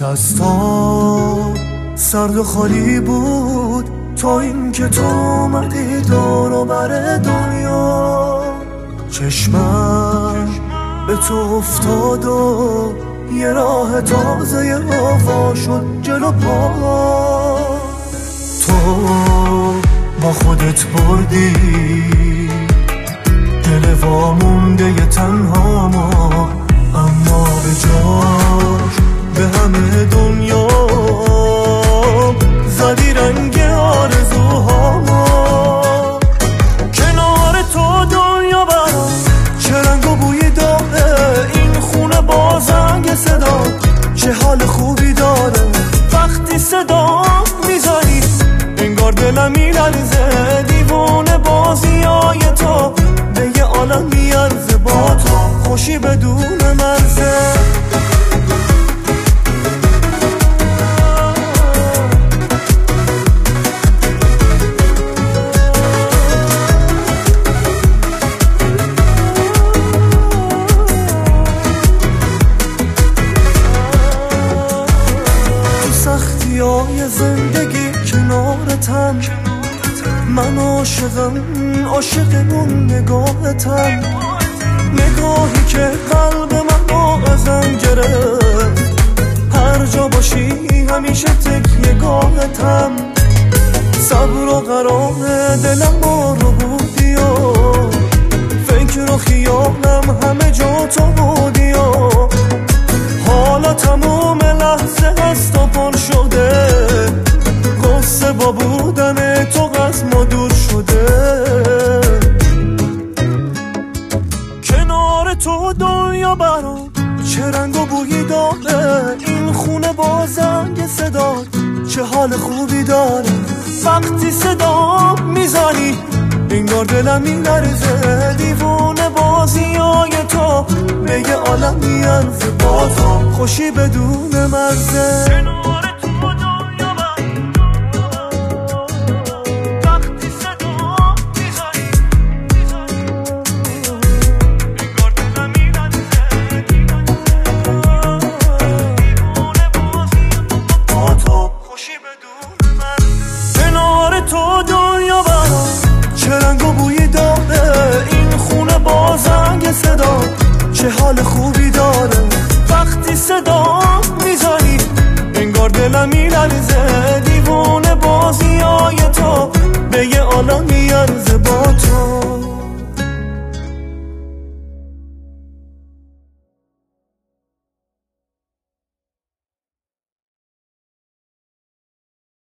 دستا سرد و خالی بود تا این که تو اومدی دور و بر دنیا. چشمم به تو افتاد و یه راه تازه هوا شد جلو پا. تو با خودت بردی دل وامونده ی تنها ما، اما به جاش به همه دنیا زدی رنگ آرزوهاما. کنار تو دنیا برام چه رنگ و بویی داره، این خونه با زنگ صدا چه حال خوبی داره. وقتی صدا میزنی انگار دلم میلرزه، دیوونه بازیای تو به یه عالم میارزه. با تو خوشی بدون مرزه. سختیای زندگی کنارتم، من عاشقم عاشق اون نگاهتم. نگاهی که قلب من ازم گرفت، هر جا باشی همیشه تکیه گاهتم. صبر و قرار دلم رو بودی و فکر و خیالم همه جا تو بودی و حالا تموم لحظه هست و پر شده، غصه با بودن تو از ما دور شده. کنار تو دنیا برام چه رنگ و بویی داره، این خونه با زنگ صدا چه حال خوبی داره. وقتی صدا میزنی انگار دلم میلرزه، دیوونه بازیای تو به یه عالم میارزه. با تو خوشی بدون مرزه. کنار تو دنیا برام چه رنگ و بویی داره، این خونه با زنگ صدا چه حال خوبی داره. وقتی صدا میزنی انگار دلم میلرزه، دیوونه بازیای تو به یه عالم میارزه. با تو